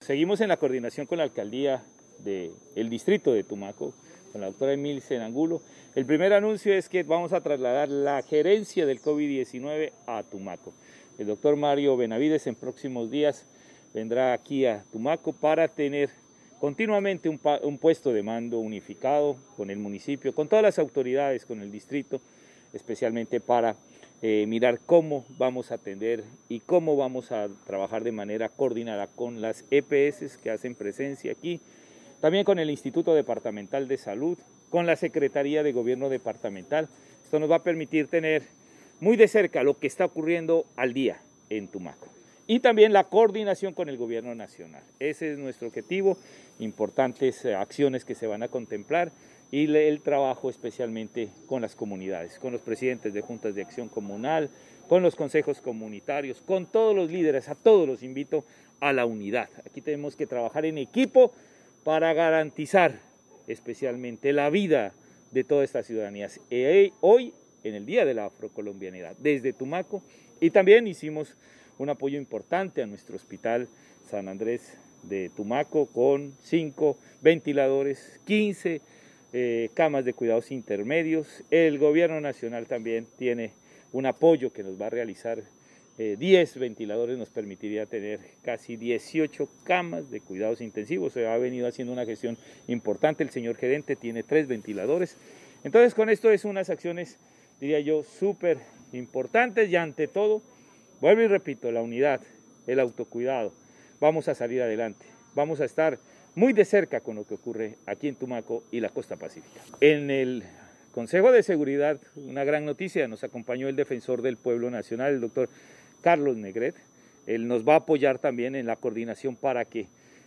seguimos en la coordinación con la alcaldía del distrito de Tumaco, con la doctora Emilce Angulo. El primer anuncio es que vamos a trasladar la gerencia del COVID-19 a Tumaco. El doctor Mario Benavides en próximos días vendrá aquí a Tumaco para tener continuamente un puesto de mando unificado con el municipio, con todas las autoridades, con el distrito, especialmente para mirar cómo vamos a atender y cómo vamos a trabajar de manera coordinada con las EPS que hacen presencia aquí, también con el Instituto Departamental de Salud, con la Secretaría de Gobierno Departamental. Esto nos va a permitir tener muy de cerca lo que está ocurriendo al día en Tumaco. Y también la coordinación con el gobierno nacional. Ese es nuestro objetivo, importantes acciones que se van a contemplar y el trabajo especialmente con las comunidades, con los presidentes de juntas de acción comunal, con los consejos comunitarios, con todos los líderes, a todos los invito a la unidad. Aquí tenemos que trabajar en equipo para garantizar especialmente la vida de toda esta ciudadanía. Hoy, en el Día de la Afrocolombianidad, desde Tumaco, y también hicimos un apoyo importante a nuestro hospital San Andrés de Tumaco con 5 ventiladores, 15 camas de cuidados intermedios. El gobierno nacional también tiene un apoyo que nos va a realizar 10 ventiladores, nos permitiría tener casi 18 camas de cuidados intensivos. Se ha venido haciendo una gestión importante, el señor gerente tiene 3 ventiladores. Entonces con esto es unas acciones, diría yo, súper importantes y ante todo, vuelvo y repito, la unidad, el autocuidado, vamos a salir adelante, vamos a estar muy de cerca con lo que ocurre aquí en Tumaco y la costa pacífica. En el Consejo de Seguridad, una gran noticia, nos acompañó el defensor del pueblo nacional, el doctor Carlos Negret. Él nos va a apoyar también en la coordinación para que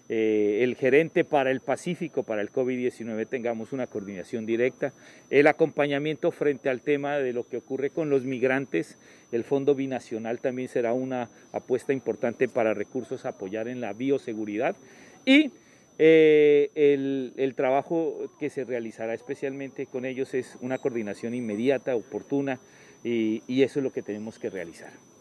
el gerente para el Pacífico, para el COVID-19, tengamos una coordinación directa, el acompañamiento frente al tema de lo que ocurre con los migrantes, el Fondo Binacional también será una apuesta importante para recursos a apoyar en la bioseguridad y el trabajo que se realizará especialmente con ellos es una coordinación inmediata, oportuna y eso es lo que tenemos que realizar.